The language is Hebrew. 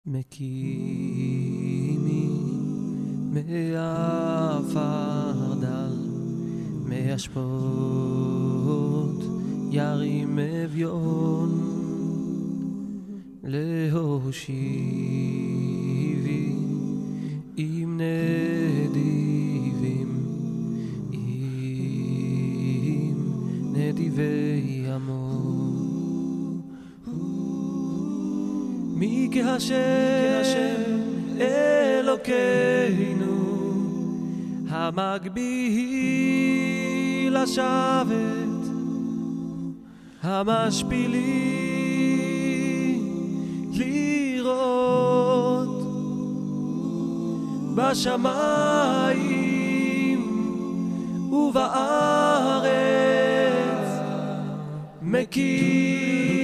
מקימי מעפר דל, מהשפות ירים אביון, להושיבי עם נדיבים, עם נדיבי עמו. מי כהשם אלוקינו, המגביל השבת, המשפילי לראות בשמיים ובארץ, מקים